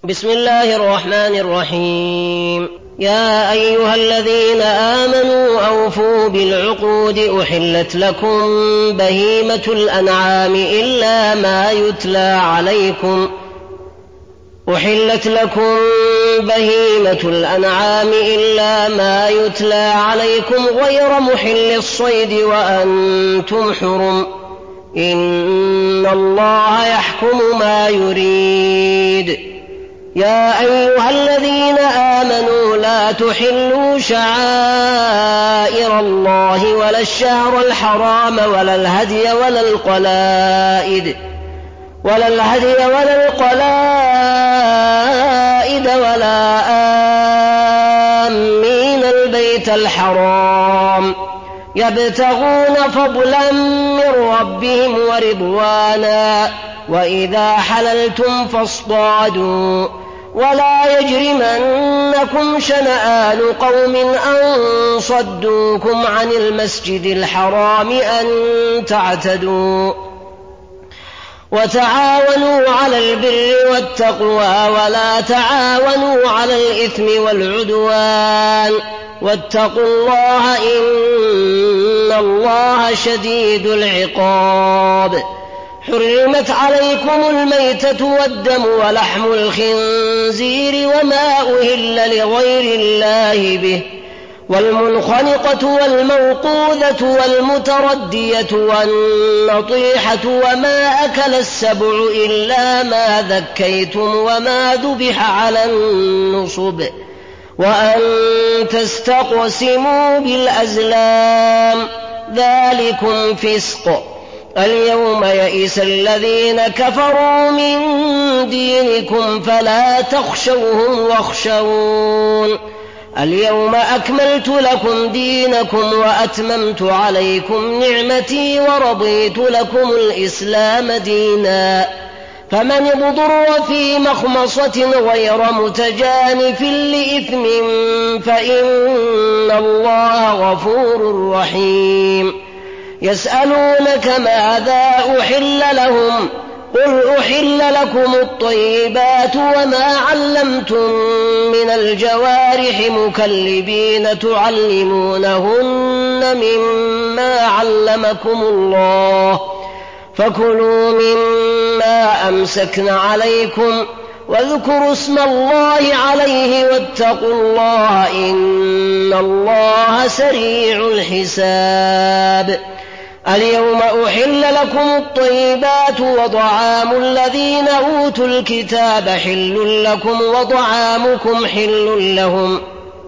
بسم الله الرحمن الرحيم. يا أيها الذين آمنوا أوفوا بالعقود. أحلت لكم بهيمة الأنعام إلا ما يتلى عليكم غير محل الصيد وأنتم حرم. إن الله يحكم ما يريد. يا أيها الذين آمنوا لا تحلوا شعائر الله ولا الشهر الحرام ولا الهدي ولا القلائد ولا آمين البيت الحرام يبتغون فضلا من ربهم ورضوانا. وإذا حللتم فاصطادوا ولا يجرمنكم شنآن قوم أن صدوكم عن المسجد الحرام أن تعتدوا. وتعاونوا على البر والتقوى ولا تعاونوا على الإثم والعدوان. واتقوا الله إن الله شديد العقاب. حرمت عليكم الميتة والدم ولحم الخنزير وما أهل لغير الله به والمنخنقة والموقوذة والمتردية والنطيحة وما أكل السبع إلا ما ذكيتم وما ذبح على النصب وأن تستقسموا بالأزلام ذلكم فسق. اليوم يئس الذين كفروا من دينكم فلا تخشوهم واخشون. اليوم أكملت لكم دينكم وأتممت عليكم نعمتي ورضيت لكم الإسلام دينا. فمن اضطر في مخمصة غير متجانف لإثم فإن الله غفور رحيم. يسألونك ماذا أحل لهم قل أحل لكم الطيبات وما علمتم من الجوارح مكلبين تعلمونهن مما علمكم الله فكلوا مما أمسكن عليكم واذكروا اسم الله عليه واتقوا الله إن الله سريع الحساب. اليوم أحل لكم الطيبات وطعام الذين أوتوا الكتاب حل لكم وطعامكم حل لهم.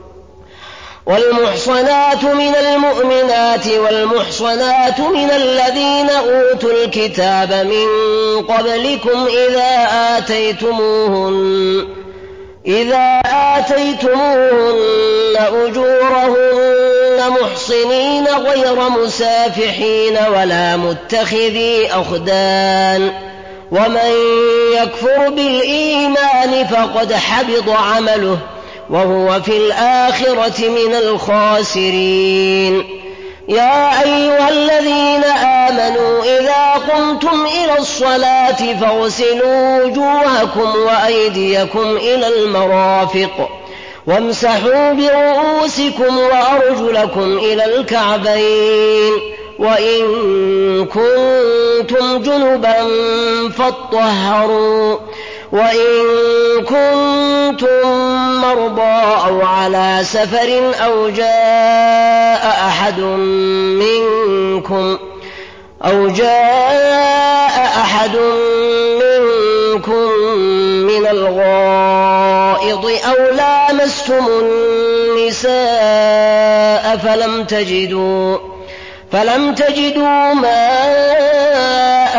والمحصنات من المؤمنات والمحصنات من الذين أوتوا الكتاب من قبلكم إذا آتيتموهن أجورهن محصنين غير مسافحين ولا متخذي أخدان. ومن يكفر بالإيمان فقد حبط عمله وهو في الآخرة من الخاسرين. يا أيها الذين آمنوا إذا قمتم إلى الصلاة فاغسلوا وجوهكم وأيديكم إلى المرافق وامسحوا برؤوسكم وأرجلكم إلى الكعبين وإن كنتم جنبا فاطهروا وإن كنتم مرضى أو على سفر أو جاء أحد منكم من الغائط أو لامستم النساء فلم تجدوا ماء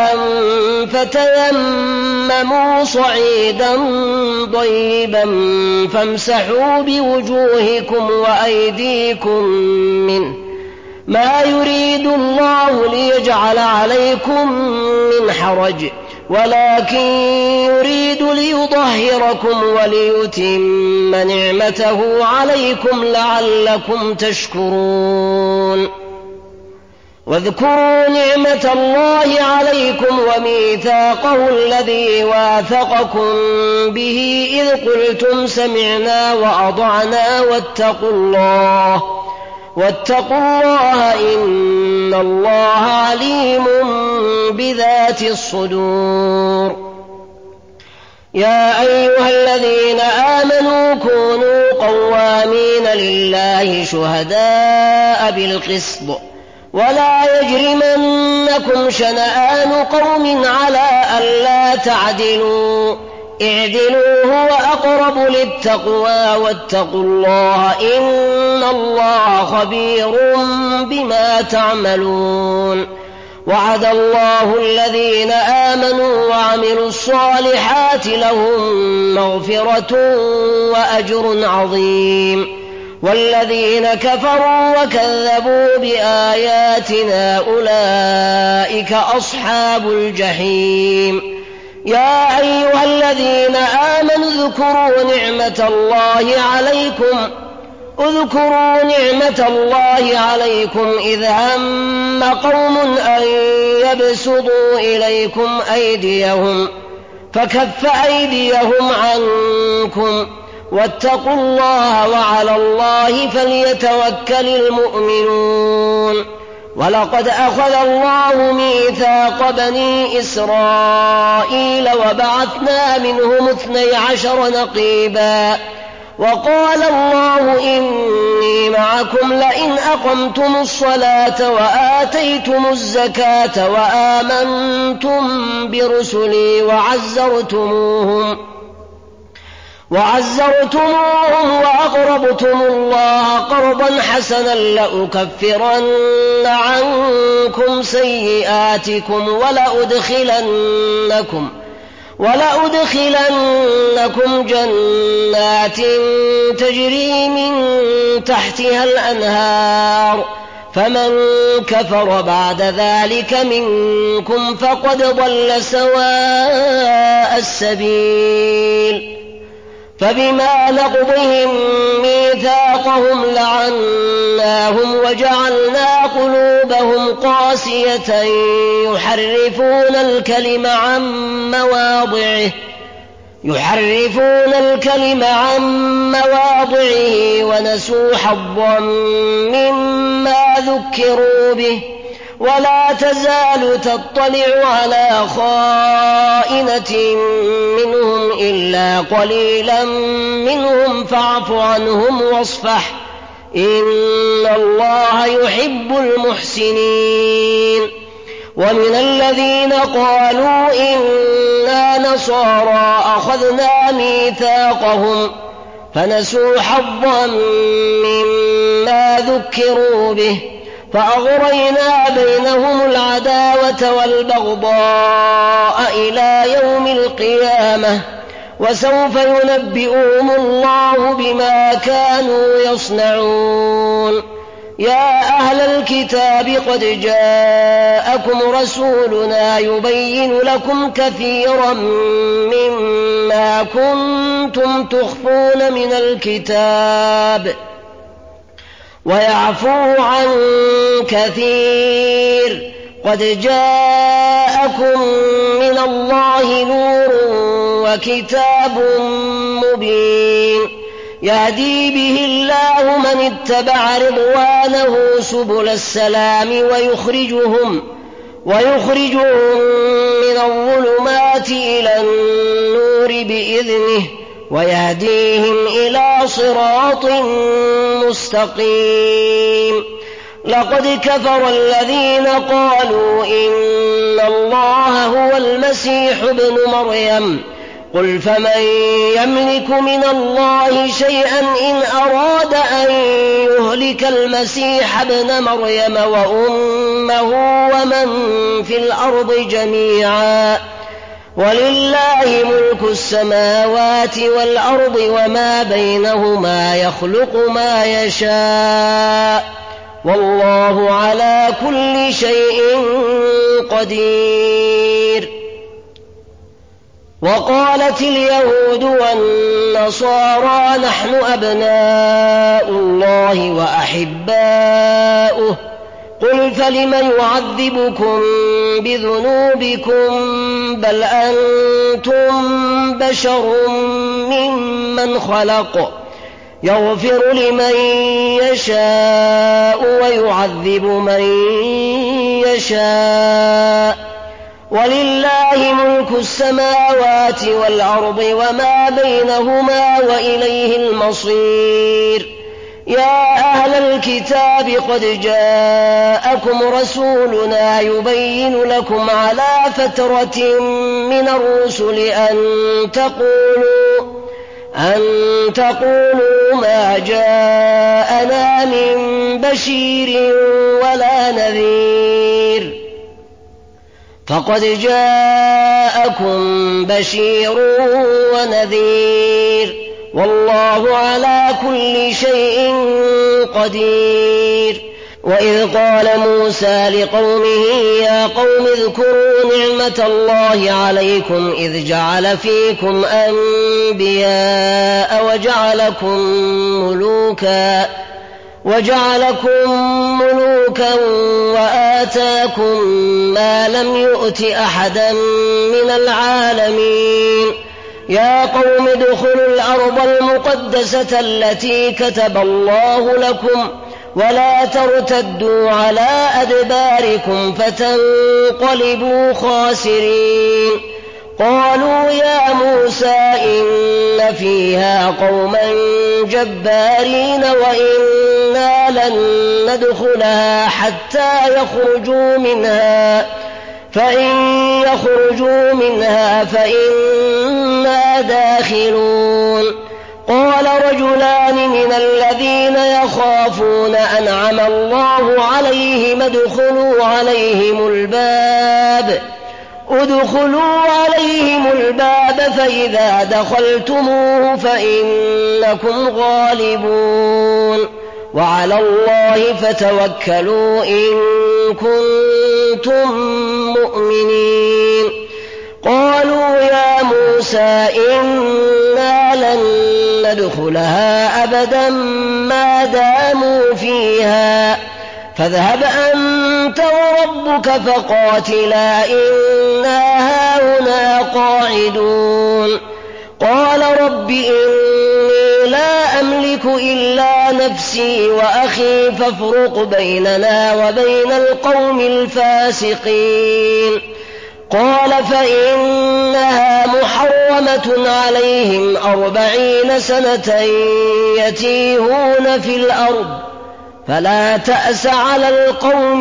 فتيمموا صعيدا طيبا فامسحوا بوجوهكم وأيديكم منه ما يريد الله ليجعل عليكم من حرج ولكن يريد ليطهركم وليتم نعمته عليكم لعلكم تشكرون. واذكروا نعمة الله عليكم وميثاقه الذي واثقكم به إذ قلتم سمعنا وأطعنا واتقوا الله إن الله عليم بذات الصدور. يا أيها الذين آمنوا كونوا قوامين لله شهداء بالقسط ولا يجرمنكم شنآن قوم على ألا تعدلوا اعدلوا هو أقرب للتقوى واتقوا الله إن الله خبير بما تعملون. وعد الله الذين آمنوا وعملوا الصالحات لهم مغفرة وأجر عظيم والذين كفروا وكذبوا بآياتنا أولئك أصحاب الجحيم. يا أيها الذين آمنوا اذكروا نعمة الله عليكم إذ هم قوم أن يبسطوا إليكم أيديهم فكف أيديهم عنكم واتقوا الله وعلى الله فليتوكل المؤمنون. ولقد أخذ الله ميثاق بني إسرائيل وبعثنا منهم 12 نقيبا وقال الله إني معكم لئن أقمتم الصلاة وآتيتم الزكاة وآمنتم برسلي وعزرتموهم وأقرضتم الله قرضا حسنا لأكفرن عنكم سيئاتكم ولأدخلنكم جنات تجري من تحتها الأنهار فمن كفر بعد ذلك منكم فقد ضل سواء السبيل. فبما نقضهم ميثاقهم لعناهم وجعلنا قلوبهم قاسية يحرفون الكلم عن مواضعه ونسوا حظا مما ذكروا به ولا تزال تطلع على خائنة منهم إلا قليلا منهم فاعف عنهم واصفح إن الله يحب المحسنين. ومن الذين قالوا إنا نصارى أخذنا ميثاقهم فنسوا حظا مما ذكروا به فأغرينا بينهم العداوة والبغضاء إلى يوم القيامة وسوف ينبئهم الله بما كانوا يصنعون. يا أهل الكتاب قد جاءكم رسولنا يبين لكم كثيرا مما كنتم تخفون من الكتاب ويعفو عن كثير قد جاءكم من الله نور وكتاب مبين يهدي به الله من اتبع رضوانه سبل السلام ويخرجهم من الظلمات إلى النور بإذنه ويهديهم إلى صراط مستقيم. لقد كفر الذين قالوا إن الله هو المسيح ابن مريم قل فمن يملك من الله شيئا إن أراد أن يهلك المسيح ابن مريم وأمه ومن في الأرض جميعا ولله ملك السماوات والأرض وما بينهما يخلق ما يشاء والله على كل شيء قدير. وقالت اليهود والنصارى نحن أبناء الله وأحباؤه قل فلم يعذبكم بذنوبكم بل أنتم بشر ممن خلق يغفر لمن يشاء ويعذب من يشاء ولله ملك السماوات والأرض وما بينهما وإليه المصير. يا أهل الكتاب قد جاءكم رسولنا يبين لكم على فترة من الرسل أن تقولوا ما جاءنا من بشير ولا نذير فقد جاءكم بشير ونذير والله على كل شيء قدير. وإذ قال موسى لقومه يا قوم اذكروا نعمة الله عليكم إذ جعل فيكم أنبياء وجعلكم ملوكا وآتاكم ما لم يؤت أحدا من العالمين. يا قوم ادخلوا الأرض المقدسة التي كتب الله لكم ولا ترتدوا على أدباركم فتنقلبوا خاسرين. قالوا يا موسى إن فيها قوما جبارين وإنا لن ندخلها حتى يخرجوا منها فإن يخرجوا منها فإنا داخلون. قال رجلان من الذين يخافون أنعم الله عليهم ادخلوا عليهم الباب فإذا دخلتموه فإنكم غالبون وعلى الله فتوكلوا إن كنتم مؤمنين. قالوا يا موسى إنا لن ندخلها أبدا ما داموا فيها فاذهب أنت وربك فقاتلا إنا هاهنا قاعدون. قال رب إني لا أملك إلا نفسي وأخي فافرق بيننا وبين القوم الفاسقين. قال فإنها محرمة عليهم 40 سنة يتيهون في الأرض فلا تأس على القوم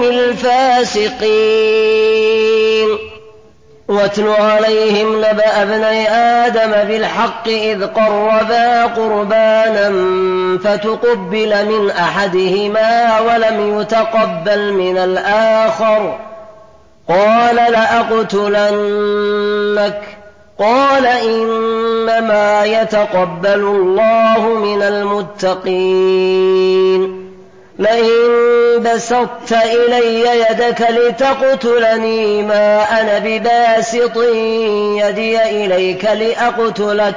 الفاسقين. واتل عليهم نبأ ابني آدم بالحق إذ قربا قربانا فتقبل من أحدهما ولم يتقبل من الآخر قال لأقتلنك قال إنما يتقبل الله من المتقين. لئن بسطت إلي يدك لتقتلني ما أنا بباسط يدي إليك لأقتلك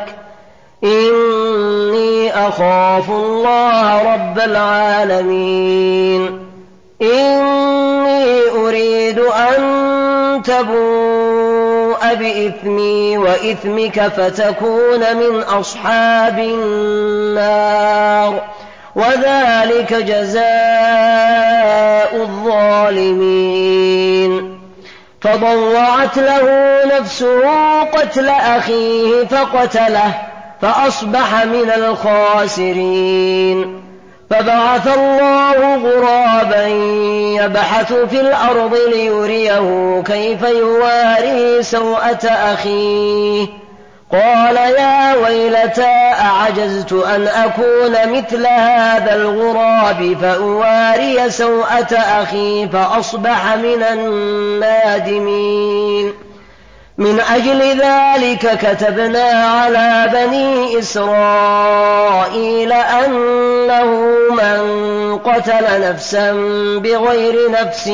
إني أخاف الله رب العالمين. إني أريد أن تبوء بإثمي وإثمك فتكون من أصحاب النار وذلك جزاء الظالمين. فضوعت له نفسه قتل أخيه فقتله فأصبح من الخاسرين. فبعث الله غرابا يبحث في الأرض ليريه كيف يواري سوءة أخيه قال يا ويلتى أعجزت أن أكون مثل هذا الغراب فأواري سوءة أخي فأصبح من النادمين. من أجل ذلك كتبنا على بني إسرائيل أنه من قتل نفسا بغير نفس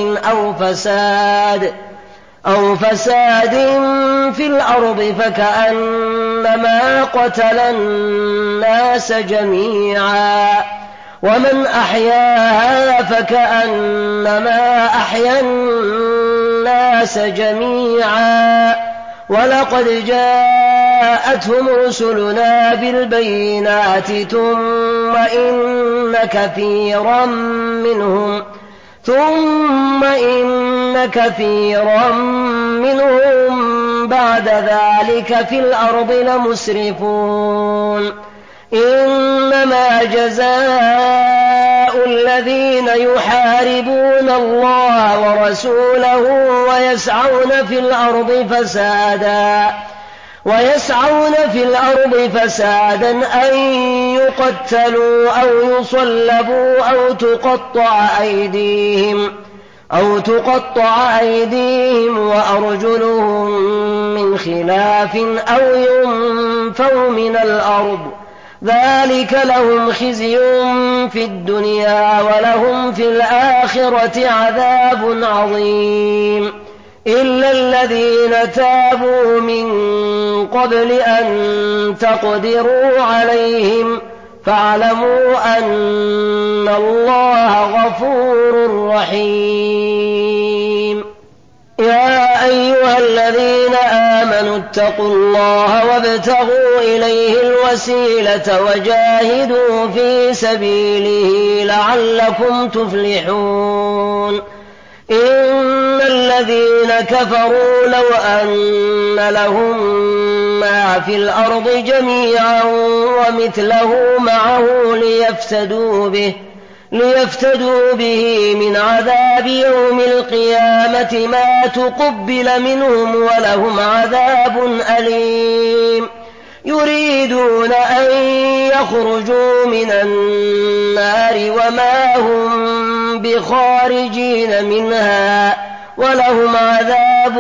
أو فساد في الأرض فكأنما قتل الناس جميعا ومن أحياها فكأنما أحيا الناس جميعا ولقد جاءتهم رسلنا بالبينات ثم إن كثيرا منهم بعد ذلك في الأرض لمسرفون إنما جزاء الذين يحاربون الله ورسوله ويسعون في الأرض فسادا أن يقتلوا أو يصلبوا أو تقطع أيديهم وأرجلهم من خلاف أو ينفوا من الأرض ذلك لهم خزي في الدنيا ولهم في الآخرة عذاب عظيم إلا الذين تابوا من قبل أن تقدروا عليهم فاعلموا أن الله غفور رحيم يا أيها الذين آمنوا اتقوا الله وابتغوا إليه الوسيلة وجاهدوا في سبيله لعلكم تفلحون إن الذين كفروا لو أن لهم ما في الأرض جميعا ومثله معه ليفتدوا به من عذاب يوم القيامة ما تقبل منهم ولهم عذاب أليم يريدون أن يخرجوا من النار وما هم بخارجين منها ولهم عذاب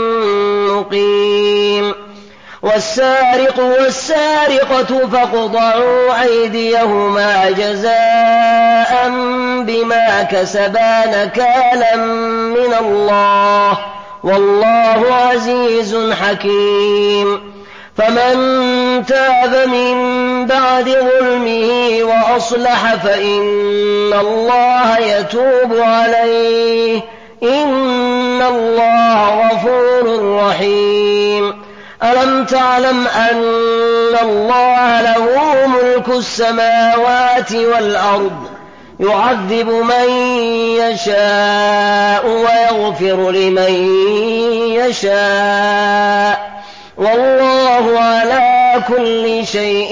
مقيم والسارق والسارقة فاقطعوا أيديهما جزاء بما كسبا نكالا من الله والله عزيز حكيم فمن تاب من بعد ظلمه وأصلح فإن الله يتوب عليه إن الله غفور رحيم ألم تعلم أن الله له ملك السماوات والأرض يعذب من يشاء ويغفر لمن يشاء والله على كل شيء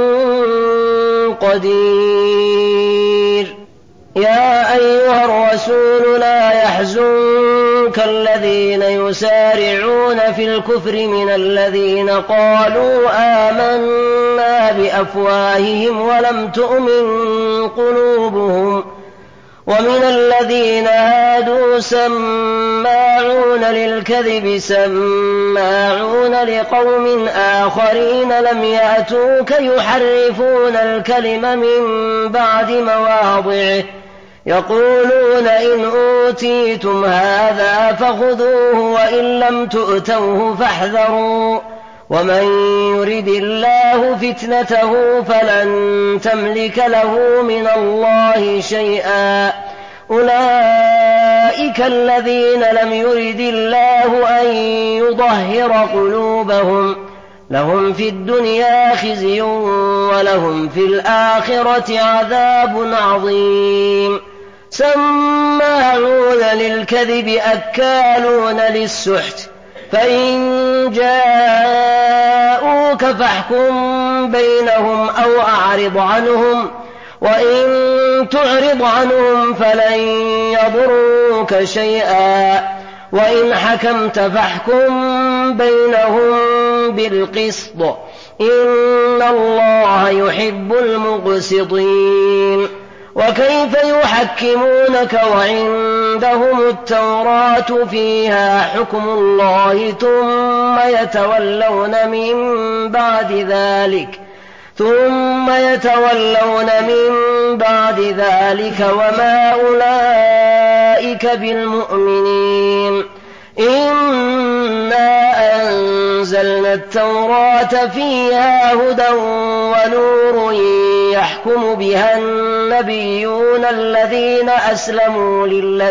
قدير يا أيها الرسول لا يحزنك الذين يسارعون في الكفر من الذين قالوا آمنا بأفواههم ولم تؤمن قلوبهم ومن الذين هادوا سماعون للكذب سماعون لقوم آخرين لم يأتوك يحرفون الكلم من بعد مواضعه يقولون إن أوتيتم هذا فخذوه وإن لم تؤتوه فاحذروا ومن يرد الله فتنته فلن تملك له من الله شيئا أولئك الذين لم يرد الله أن يطهر قلوبهم لهم في الدنيا خزي ولهم في الآخرة عذاب عظيم سماعون للكذب أكالون للسحت فإن جاءوك فاحكم بينهم أو أعرض عنهم وإن تعرض عنهم فلن يضروك شيئا وإن حكمت فاحكم بينهم بالقسط إن الله يحب المقسطين وكيف يحكمونك وعندهم التوراة فيها حكم الله ثم يتولون من بعد ذلك وما أولئك بالمؤمنين إنا أنزلنا التوراة فيها هدى ونور يحكم بها النبيون الذين أسلموا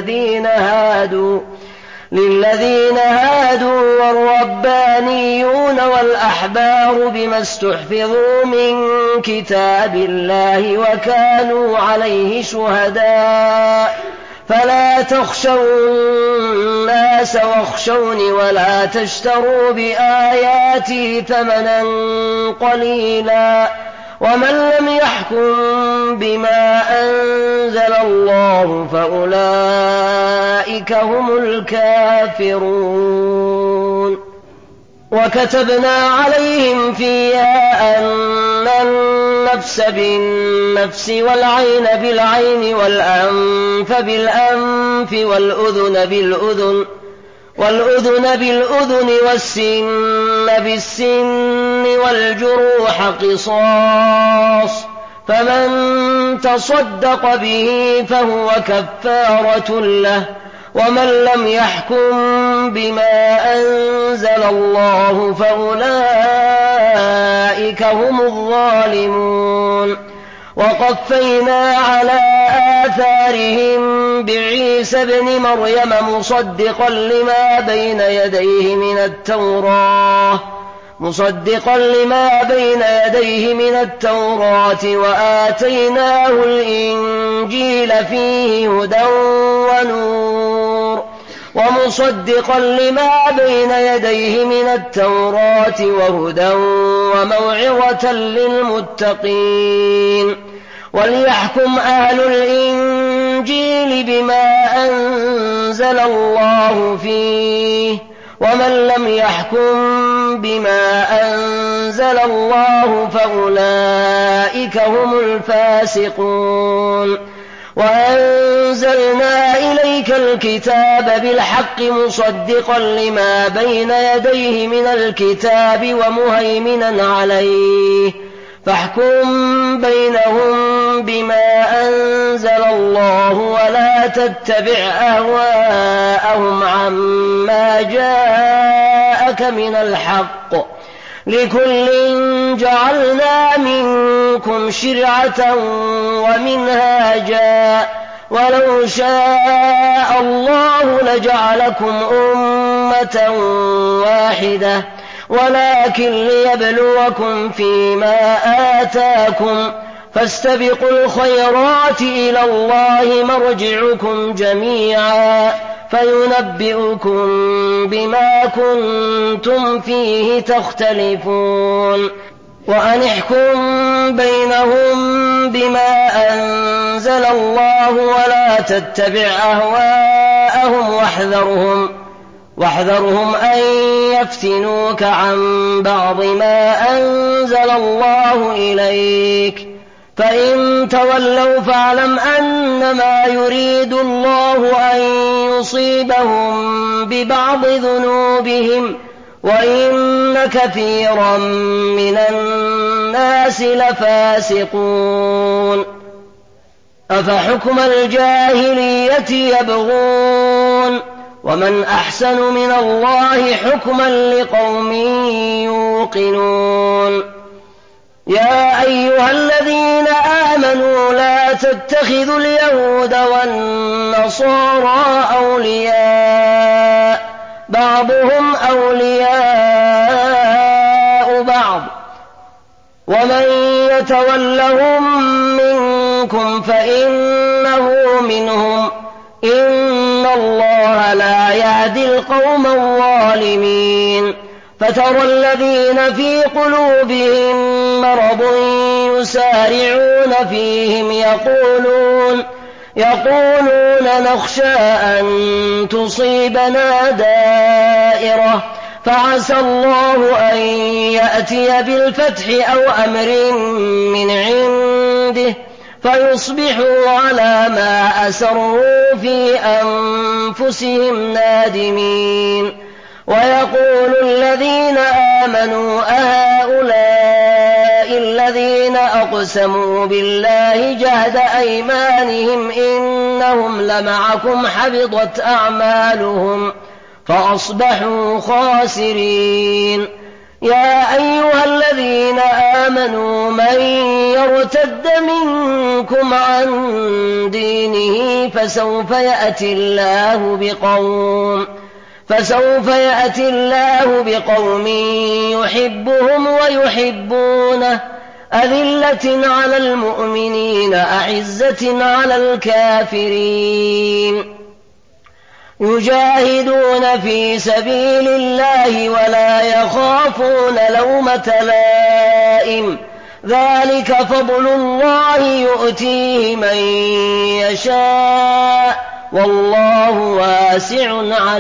للذين هادوا والربانيون والأحبار بما استحفظوا من كتاب الله وكانوا عليه شهداء فلا تخشوا الناس واخشوني ولا تشتروا بآياتي ثمنا قليلا ومن لم يحكم بما أنزل الله فأولئك هم الكافرون. وكتبنا عليهم فيها أن النفس بالنفس والعين بالعين والأنف بالأنف والأذن بالأذن والسن بالسن والجروح قصاص فمن تصدق به فهو كفارة له ومن لم يحكم بما أنزل الله فأولئك هم الظالمون. وقفينا على آثارهم بعيسى ابن مريم مصدقا لما بين يديه من التوراة وآتيناه الإنجيل فيه هدى ونور ومصدقا لما بين يديه من التوراة وهدى وموعظة للمتقين. وليحكم أهل الإنجيل بما أنزل الله فيه ومن لم يحكم بما أنزل الله فأولئك هم الفاسقون. وأنزلنا إليك الكتاب بالحق مصدقا لما بين يديه من الكتاب ومهيمنا عليه فاحكم بينهم بما أنزل الله ولا تتبع أهواءهم عما جاءك من الحق لكل جعلنا منكم شرعة ومنهاجا ولو شاء الله لجعلكم أمة واحدة ولكن ليبلوكم فيما آتاكم فاستبقوا الخيرات إلى الله مرجعكم جميعا فينبئكم بما كنتم فيه تختلفون. وأن احكم بينهم بما أنزل الله ولا تتبع أهواءهم واحذرهم أن يفتنوك عن بعض ما أنزل الله إليك فإن تولوا فاعلم أنما يريد الله أن يصيبهم ببعض ذنوبهم وإن كثيرا من الناس لفاسقون. أفحكم الجاهلية يبغون ومن أحسن من الله حكما لقوم يوقنون. يا أيها الذين آمنوا لا تتخذوا اليهود والنصارى أولياء بعضهم أولياء بعض ومن يتولهم منكم فإنه منهم إن الله لا يهدي القوم الظالمين. فترى الذين في قلوبهم مرض يسارعون فيهم يقولون نخشى أن تصيبنا دائرة فعسى الله أن يأتي بالفتح أو أمر من عنده فيصبحوا على ما أسروا في أنفسهم نادمين. ويقول الذين آمنوا أهؤلاء الذين أقسموا بالله جهد أيمانهم إنهم لمعكم حبطت أعمالهم فأصبحوا خاسرين. يا أيها الذين آمنوا من يرتد منكم عن دينه فسوف يأتي الله بقوم يحبهم ويحبونه أذلة على المؤمنين أعزة على الكافرين يجاهدون في سبيل الله ولا يخافون لومة لائم ذلك فضل الله يؤتيه من يشاء والله واسع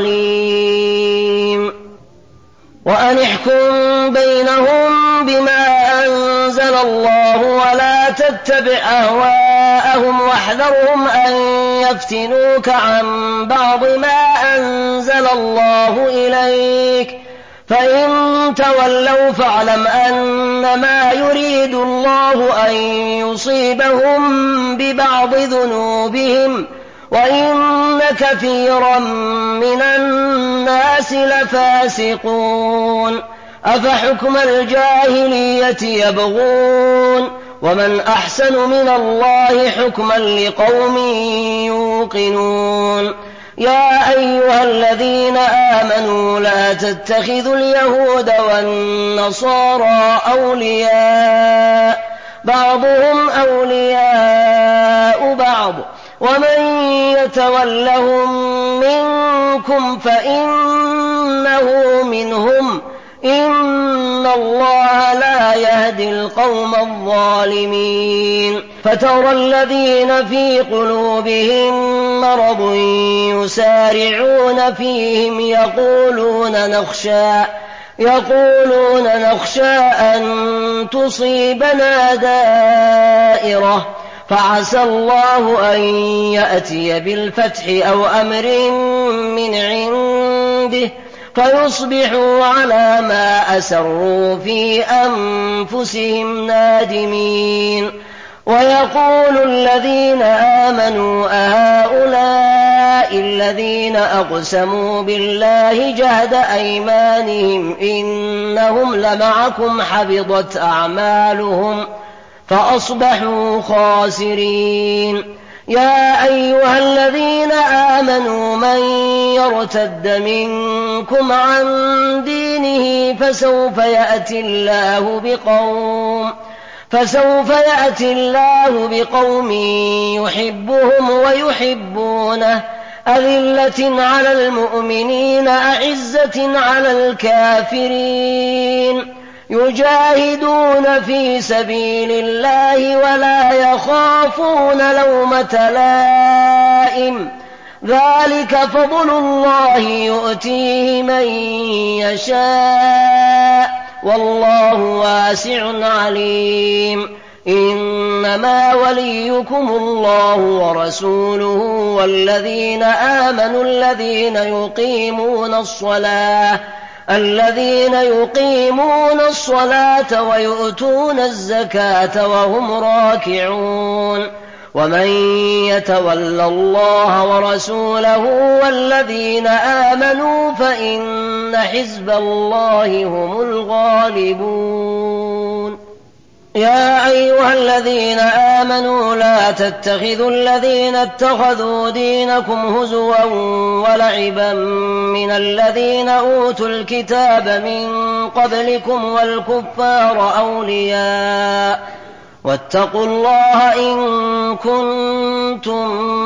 عليم وأن احكم بينهم بما أنزل الله ولا تتبع أهواءهم واحذرهم أن يفتنوك عن بعض ما أنزل الله إليك فإن تولوا فاعلم أنما يريد الله أن يصيبهم ببعض ذنوبهم وإن كثيرا من الناس لفاسقون أفحكم الجاهلية يبغون ومن أحسن من الله حكما لقوم يوقنون يا أيها الذين آمنوا لا تتخذوا اليهود والنصارى أولياء بعضهم أولياء بعض ومن يتولهم منكم فإنه منهم إن الله لا يهدي القوم الظالمين فترى الذين في قلوبهم مرض يسارعون فيهم يقولون نخشى أن تصيبنا دائرة فعسى الله أن يأتي بالفتح أو أمر من عنده فيصبحوا على ما أسروا في أنفسهم نادمين ويقول الذين آمنوا أهؤلاء الذين أقسموا بالله جهد أيمانهم إنهم لمعكم حبطت أعمالهم فأصبحوا خاسرين يا أيها الذين آمنوا من يرتد منكم عن دينه فسوف يأتي الله بقوم يحبهم ويحبونه أذلة على المؤمنين أعزة على الكافرين يجاهدون في سبيل الله ولا يخافون لومة لائم ذلك فضل الله يؤتيه من يشاء والله واسع عليم إنما وليكم الله ورسوله والذين آمنوا الذين يقيمون الصلاة ويؤتون الزكاة وهم راكعون ومن يتول الله ورسوله والذين آمنوا فإن حزب الله هم الغالبون يا أيها الذين آمنوا لا تتخذوا الذين اتخذوا دينكم هزوا ولعبا من الذين أوتوا الكتاب من قبلكم والكفار أولياء واتقوا الله إن كنتم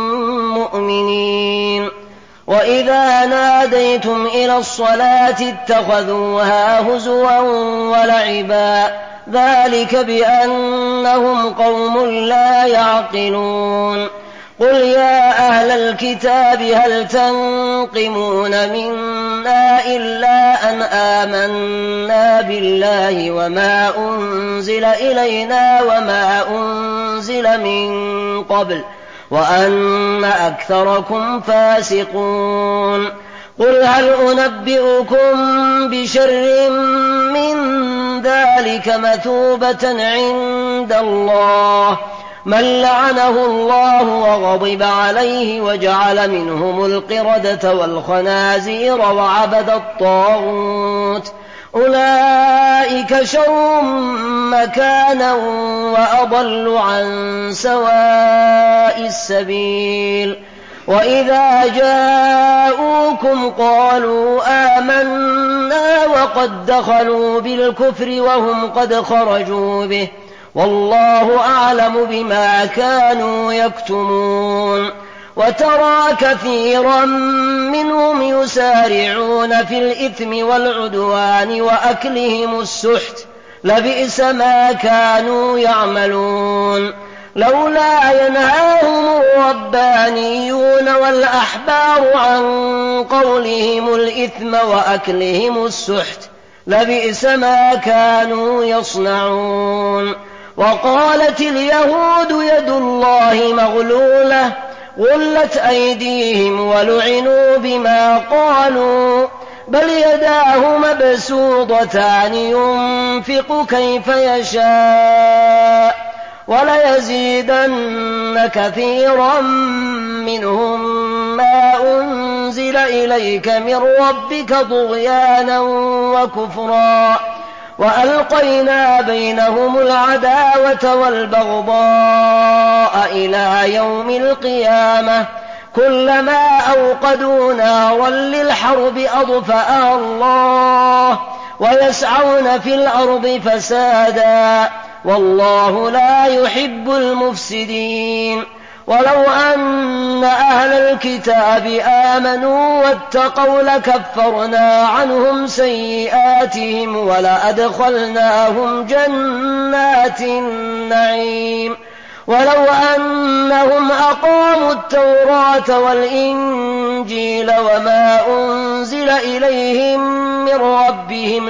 مؤمنين وإذا ناديتم إلى الصلاة اتخذوها هزوا ولعبا ذلك بأنهم قوم لا يعقلون قل يا أهل الكتاب هل تنقمون منا إلا أن آمنا بالله وما أنزل إلينا وما أنزل من قبل وأن أكثركم فاسقون قل هل أنبئكم بشر من ذلك مثوبة عند الله من لعنه الله وغضب عليه وجعل منهم القردة والخنازير وعبد الطاغوت أولئك شر مكانا وأضل عن سواء السبيل وإذا جاءوكم قالوا آمنا وقد دخلوا بالكفر وهم قد خرجوا به والله أعلم بما كانوا يكتمون وترى كثيرا منهم يسارعون في الإثم والعدوان وأكلهم السحت لبئس ما كانوا يعملون لولا ينهاهم الربانيون والأحبار عن قولهم الإثم وأكلهم السحت لبئس ما كانوا يصنعون وقالت اليهود يد الله مغلولة غلت أيديهم ولعنوا بما قالوا بل يداه مبسوطتان ينفق كيف يشاء وليزيدن كثيرا منهم ما أنزل إليك من ربك طغيانا وكفرا وألقينا بينهم العداوة والبغضاء إلى يوم القيامة كلما أوقدوا نارا للحرب أطفأها الله ويسعون في الأرض فسادا والله لا يحب المفسدين ولو أن أهل الكتاب آمنوا واتقوا لكفرنا عنهم سيئاتهم ولأدخلناهم جنات النعيم ولو أنهم أقاموا التوراة والإنجيل وما أنزل إليهم من ربهم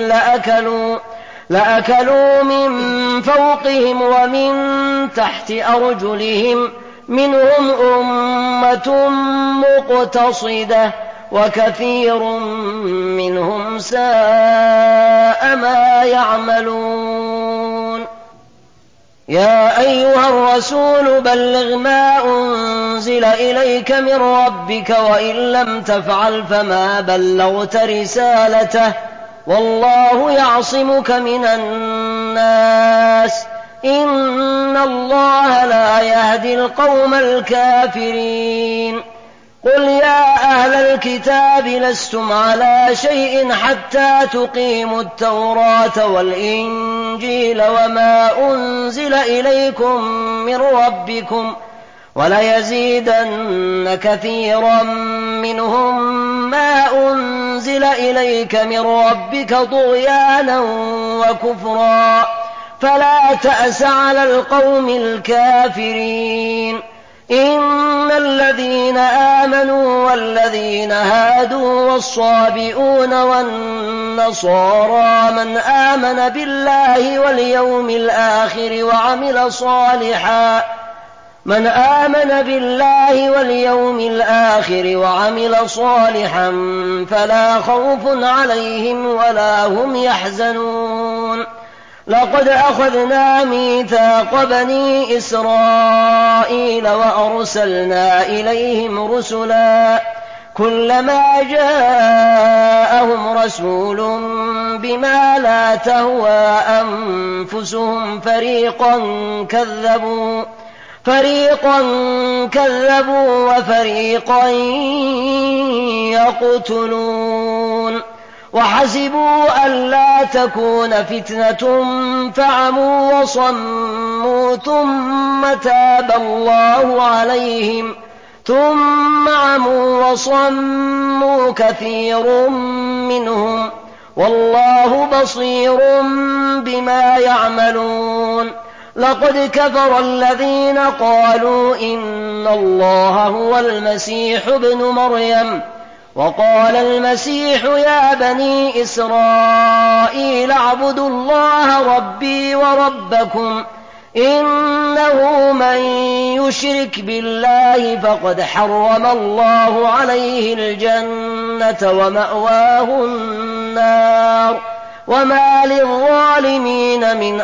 لأكلوا من فوقهم ومن تحت أرجلهم منهم أمة مقتصدة وكثير منهم ساء ما يعملون يا أيها الرسول بلغ ما أنزل إليك من ربك وإن لم تفعل فما بلغت رسالته والله يعصمك من الناس إن الله لا يهدي القوم الكافرين قل يا أهل الكتاب لستم على شيء حتى تقيموا التوراة والإنجيل وما أنزل إليكم من ربكم وليزيدن كثيرا منهم ما أنزل إليك من ربك طغيانا وكفرا فلا تأس على القوم الكافرين إن الذين آمنوا والذين هادوا والصابئون والنصارى من آمن بالله واليوم الآخر وعمل صالحا فلا خوف عليهم ولا هم يحزنون لقد أخذنا ميثاق بني إسرائيل وأرسلنا إليهم رسلا كلما جاءهم رسول بما لا تهوى أنفسهم فريقا كذبوا وفريقا يقتلون وحسبوا ألا تكون فتنة فعموا وصموا ثم تاب الله عليهم ثم عموا وصموا كثير منهم والله بصير بما يعملون لقد كفر الذين قالوا إن الله هو المسيح ابن مريم وقال المسيح يا بني إسرائيل اعبدوا الله ربي وربكم إنه من يشرك بالله فقد حرم الله عليه الجنة ومأواه النار وما للظالمين من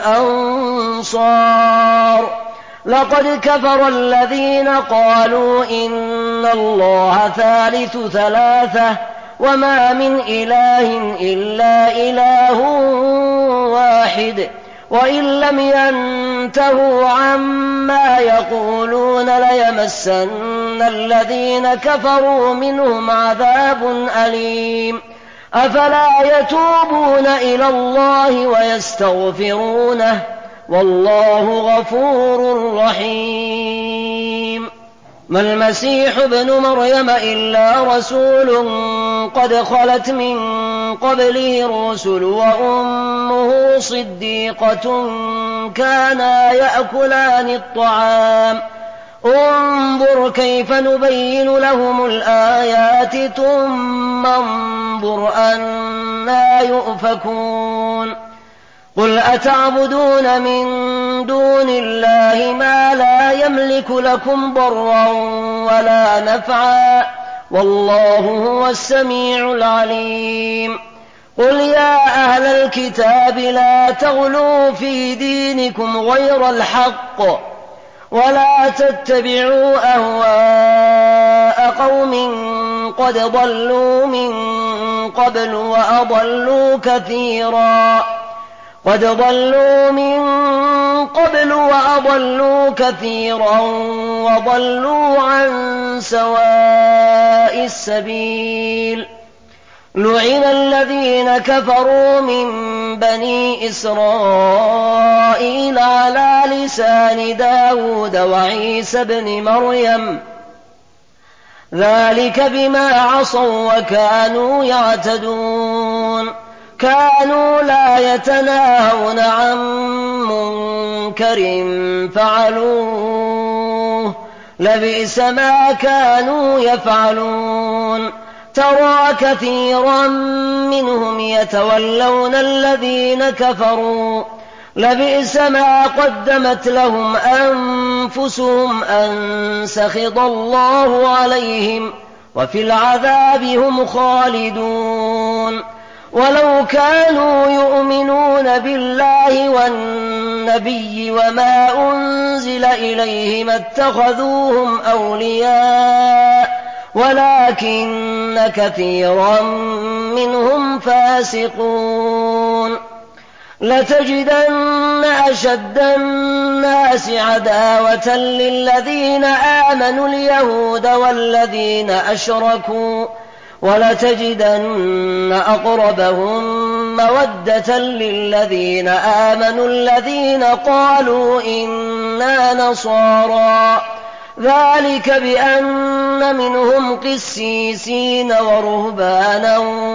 أنصار لقد كفر الذين قالوا إن الله ثالث ثلاثة وما من إله إلا إله واحد وإن لم ينتهوا عما يقولون ليمسن الذين كفروا منهم عذاب أليم أفلا يتوبون إلى الله ويستغفرونه والله غفور رحيم ما المسيح ابن مريم إلا رسول قد خلت من قبله الرسل وأمه صديقة كانا يأكلان الطعام انظر كيف نبين لهم الآيات ثم انظر أنى يؤفكون قل أتعبدون من دون الله ما لا يملك لكم ضرا ولا نفعا والله هو السميع العليم قل يا أهل الكتاب لا تغلوا في دينكم غير الحق ولا تتبعوا أهواء قوم قد ضلوا من قبل وأضلوا كثيرا وضلوا عن سواء السبيل لعن الذين كفروا من بني إسرائيل على لسان داود وعيسى بن مريم ذلك بما عصوا وكانوا يعتدون كانوا لا يتناهون عن منكر فعلوه لبئس ما كانوا يفعلون ترى كثيرا منهم يتولون الذين كفروا لبئس ما قدمت لهم أنفسهم أن سخط الله عليهم وفي العذاب هم خالدون ولو كانوا يؤمنون بالله والنبي وما أنزل إليه ما اتخذوهم أولياء ولكن كثيرا منهم فاسقون لتجدن أشد الناس عداوة للذين آمنوا اليهود والذين أشركوا ولتجدن أقربهم مودة للذين آمنوا الذين قالوا إنا نصارى ذلك بأن منهم قسيسين ورهبانا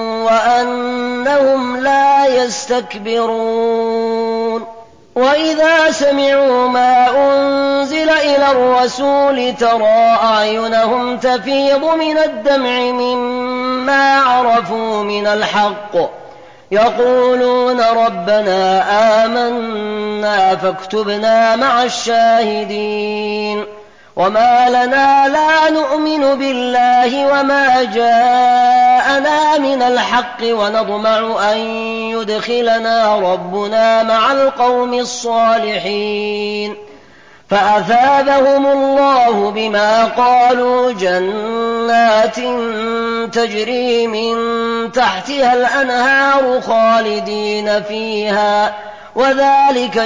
وأنهم لا يستكبرون وإذا سمعوا ما أنزل إلى الرسول ترى أعينهم تفيض من الدمع مما عرفوا من الحق يقولون ربنا آمنا فاكتبنا مع الشاهدين وما لنا لا نؤمن بالله وما جاءنا من الحق ونطمع أن يدخلنا ربنا مع القوم الصالحين فأثابهم الله بما قالوا جنات تجري من تحتها الأنهار خالدين فيها وذلك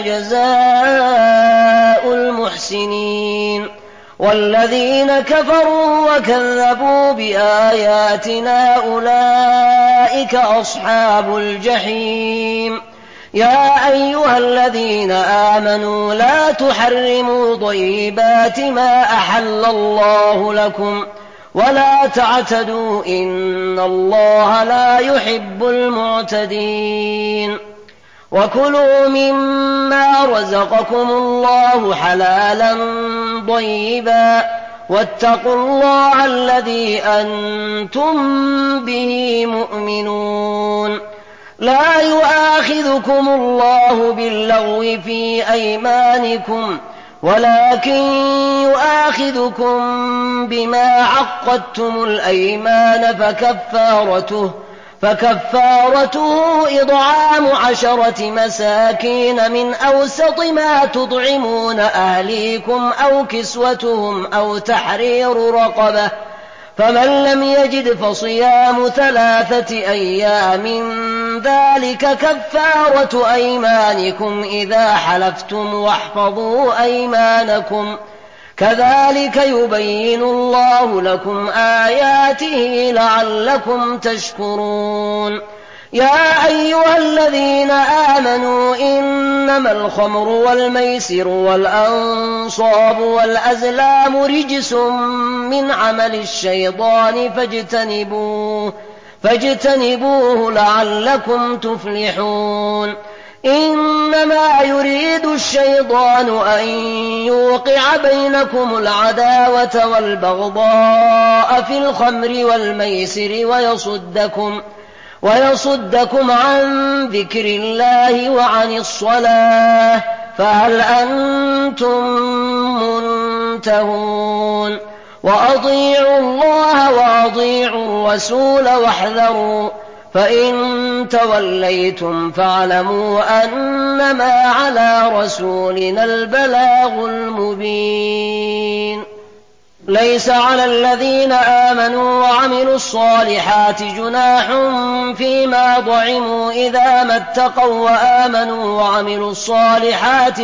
جزاء المحسنين والذين كفروا وكذبوا بآياتنا أولئك أصحاب الجحيم يا أيها الذين آمنوا لا تحرموا طيبات ما أحل الله لكم ولا تعتدوا إن الله لا يحب المعتدين وكلوا مما رزقكم الله حلالا طيبا واتقوا الله الذي أنتم به مؤمنون لا يؤاخذكم الله باللغو في أيمانكم ولكن يؤاخذكم بما عقدتم الأيمان فكفارته إطعام 10 مساكين من أوسط ما تطعمون أهليكم أو كسوتهم أو تحرير رقبة فمن لم يجد فصيام 3 أيام ذلك كفارة أيمانكم إذا حلفتم واحفظوا أيمانكم كذلك يبين الله لكم آياته لعلكم تشكرون يا أيها الذين آمنوا إنما الخمر والميسر والأنصاب والأزلام رجس من عمل الشيطان فاجتنبوه لعلكم تفلحون إنما يريد الشيطان أن يوقع بينكم العداوة والبغضاء في الخمر والميسر ويصدكم عن ذكر الله وعن الصلاة فهل أنتم منتهون وأطيعوا الله وأطيعوا الرسول واحذروا فإن توليتم فاعلموا أنما على رسولنا البلاغ المبين ليس على الذين آمنوا وعملوا الصالحات جناح فيما ضعموا إذا ما اتقوا وآمنوا وعملوا الصالحات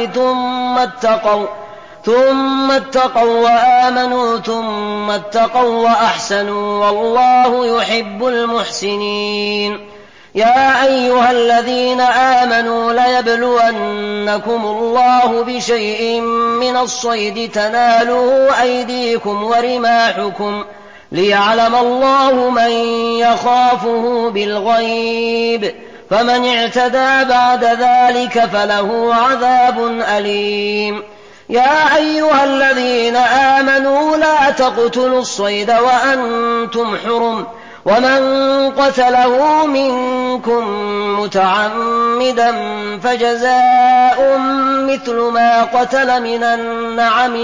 ثم اتقوا وآمنوا ثم اتقوا وأحسنوا والله يحب المحسنين يا أيها الذين آمنوا ليبلونكم الله بشيء من الصيد تناله أيديكم ورماحكم ليعلم الله من يخافه بالغيب فمن اعتدى بعد ذلك فله عذاب أليم يا أيها الذين آمنوا لا تقتلوا الصيد وأنتم حرم ومن قتله منكم متعمدا فجزاء مثل ما قتل من النعم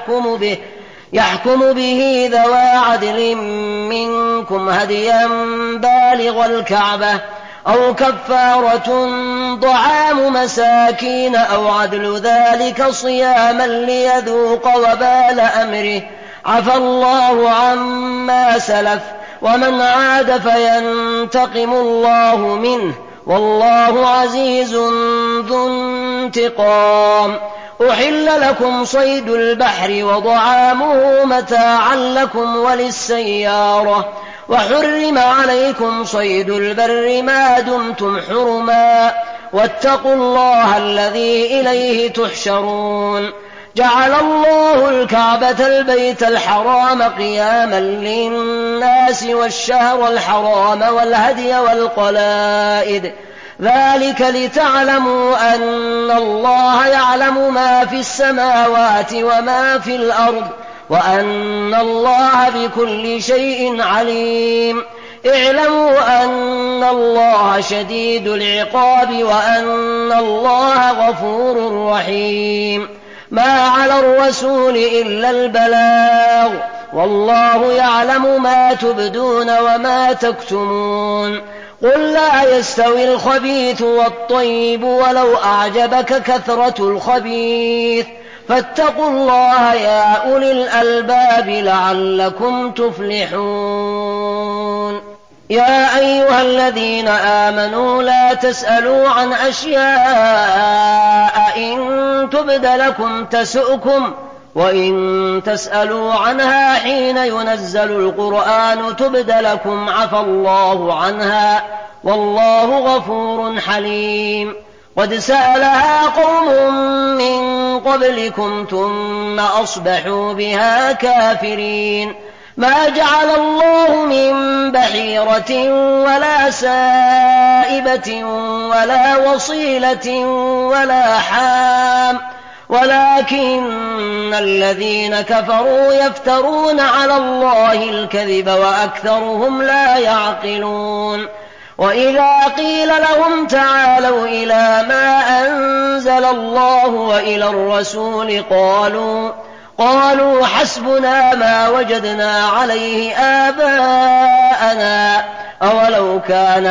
يحكم به ذوى عدل منكم هديا بالغ الكعبة أو كفارة طعام مساكين أو عدل ذلك صياما ليذوق وبال أمره عفى الله عما سلف ومن عاد فينتقم الله منه والله عزيز ذو انتقام أحل لكم صيد البحر وطعامه متاعا لكم وللسيارة وحرم عليكم صيد البر ما دمتم حرما واتقوا الله الذي إليه تحشرون جعل الله الكعبة البيت الحرام قياما للناس والشهر الحرام والهدي والقلائد ذلك لتعلموا أن الله يعلم ما في السماوات وما في الأرض وأن الله بكل شيء عليم اعلموا أن الله شديد العقاب وأن الله غفور رحيم ما على الرسول إلا البلاغ والله يعلم ما تبدون وما تكتمون قل لا يستوي الخبيث والطيب ولو أعجبك كثرة الخبيث فاتقوا الله يا أولي الألباب لعلكم تفلحون يا أيها الذين آمنوا لا تسألوا عن أشياء إن تبد لكم تسؤكم وإن تسألوا عنها حين ينزل القرآن تبد لكم عفى الله عنها والله غفور حليم قد سألها قوم من قبلكم ثم أصبحوا بها كافرين ما جعل الله من بحيرة ولا سائبة ولا وصيلة ولا حام ولكن الذين كفروا يفترون على الله الكذب وأكثرهم لا يعقلون وإذا قيل لهم تعالوا إلى ما أنزل الله وإلى الرسول قالوا حسبنا ما وجدنا عليه آباءنا أولو كان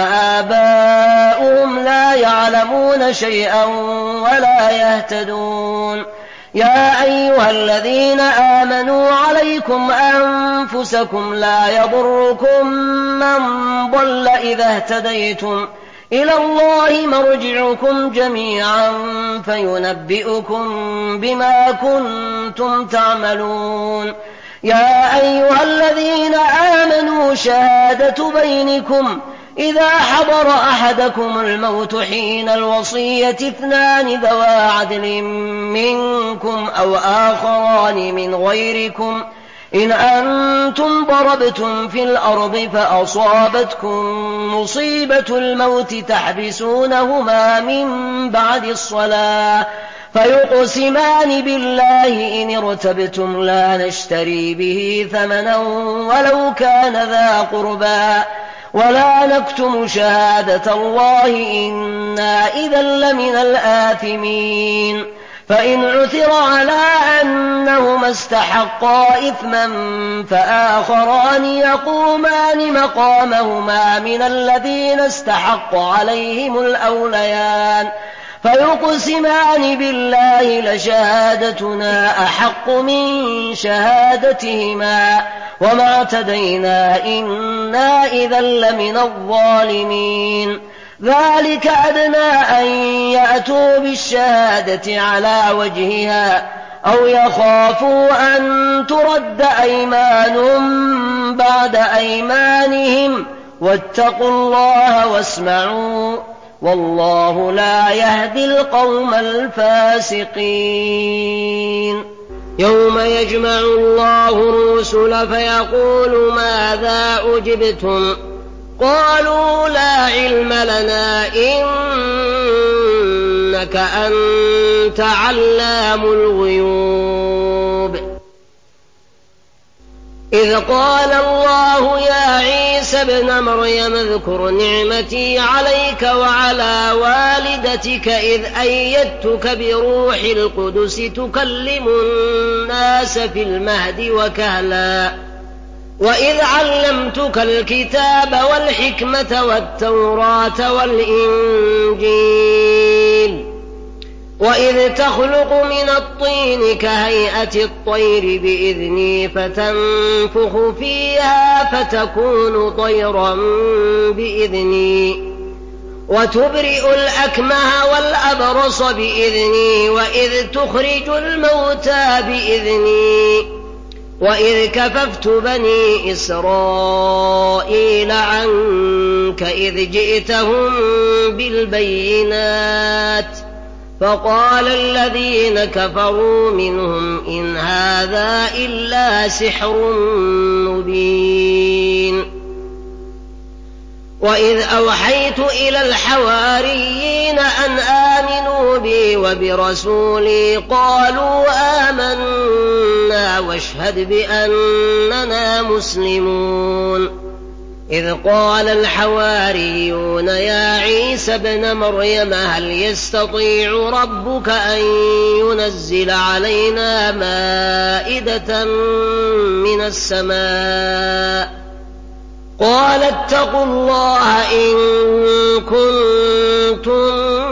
آباؤهم لا يعلمون شيئا ولا يهتدون يا أيها الذين آمنوا عليكم أنفسكم لا يضركم من ضل إذا اهتديتم إلى الله مرجعكم جميعا فينبئكم بما كنتم تعملون. يا أيها الذين آمنوا شهادة بينكم إذا حضر أحدكم الموت حين الوصية 2 ذوى عدل منكم أو آخران من غيركم إن أنتم ضربتم في الأرض فأصابتكم مصيبة الموت تحبسونهما من بعد الصلاة فيقسمان بالله إن ارتبتم لا نشتري به ثمنا ولو كان ذا قربى ولا نكتم شهادة الله إنا إذا لمن الآثمين. فإن عثر على أنهما استحقا إثما فآخران يقومان مقامهما من الذين استحق عليهم الأوليان فيقسمان بالله لشهادتنا أحق من شهادتهما وما اعتدينا إنا إذا لمن الظالمين. ذلك أدنى أن يأتوا بالشهادة على وجهها أو يخافوا أن ترد أيمان بعد أيمانهم واتقوا الله واسمعوا والله لا يهدي القوم الفاسقين. يوم يجمع الله الرسل فيقول ماذا أجبتم قالوا لا علم لنا إنك أنت علام الغيوب. إذ قال الله يا عيسى ابن مريم اذكر نعمتي عليك وعلى والدتك إذ أيدتك بروح القدس تكلم الناس في المهد وكهلا وإذ علمتك الكتاب والحكمة والتوراة والإنجيل وإذ تخلق من الطين كهيئة الطير بإذني فتنفخ فيها فتكون طيرا بإذني وتبرئ الأكمه والأبرص بإذني وإذ تخرج الموتى بإذني وإذ كففت بني إسرائيل عنك إذ جئتهم بالبينات فقال الذين كفروا منهم إن هذا إلا سحر مبين. وإذ أوحيت إلى الحواريين أن آمنوا بي وبرسولي قالوا آمنا واشهد بأننا مسلمون. إذ قال الحواريون يا عيسى ابن مريم هل يستطيع ربك أن ينزل علينا مائدة من السماء قال اتقوا الله إن كنتم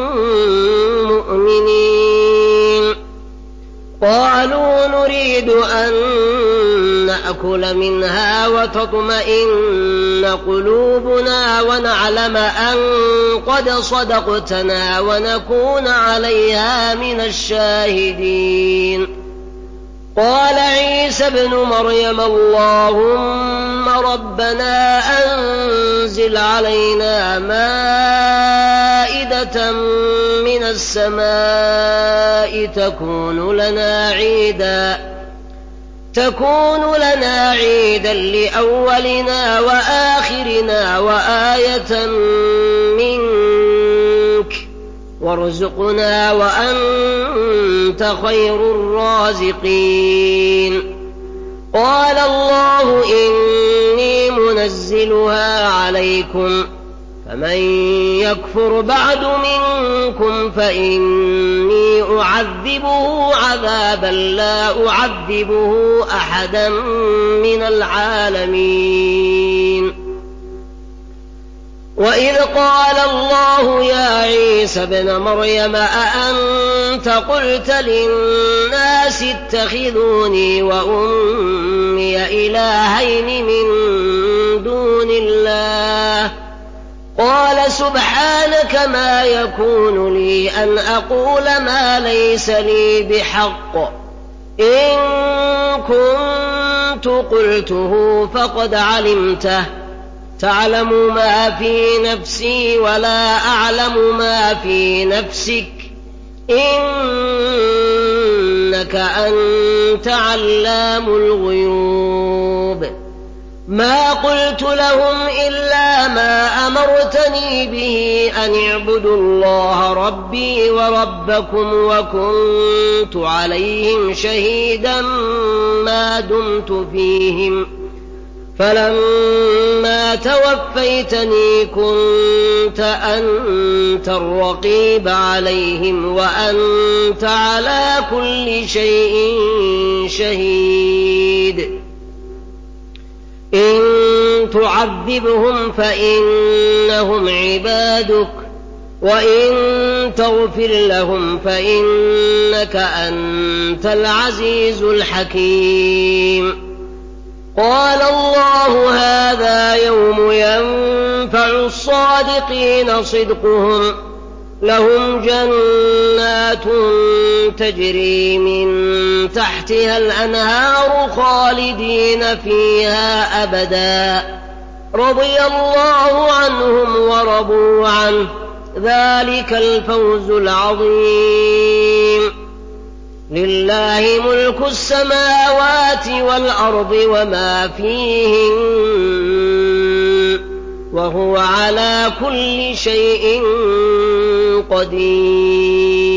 مؤمنين. قالوا نريد أن نأكل منها وتطمئن قلوبنا ونعلم أن قد صدقتنا ونكون عليها من الشاهدين. قال عيسى ابن مريم اللهم ربنا أنزل علينا مائدة من السماء تكون لنا عيدا لأولنا وآخرنا وآية منك وارزقنا وأنت خير الرازقين. قال الله إني منزلها عليكم فمن يكفر بعد منكم فإني أعذبه عذابا لا أعذبه أحدا من العالمين. وإذ قال الله يا عيسى ابن مريم أأنت أنت قلت للناس اتخذوني وأمي إلهين من دون الله قال سبحانك ما يكون لي أن أقول ما ليس لي بحق إن كنت قلته فقد علمته تعلم ما في نفسي ولا أعلم ما في نفسك إنك أنت علام الغيوب ما قلت لهم إلا ما أمرتني به أن اعبدوا الله ربي وربكم وكنت عليهم شهيدا ما دمت فيهم فلما توفيتني كنت أنت الرقيب عليهم وأنت على كل شيء شهيد إن تعذبهم فإنهم عبادك وإن تغفر لهم فإنك أنت العزيز الحكيم قال الله هذا يوم ينفع الصادقين صدقهم لهم جنات تجري من تحتها الأنهار خالدين فيها أبدا رضي الله عنهم ورضوا عنه ذلك الفوز العظيم لله ملك السماوات والأرض وما فيهن وهو على كل شيء قدير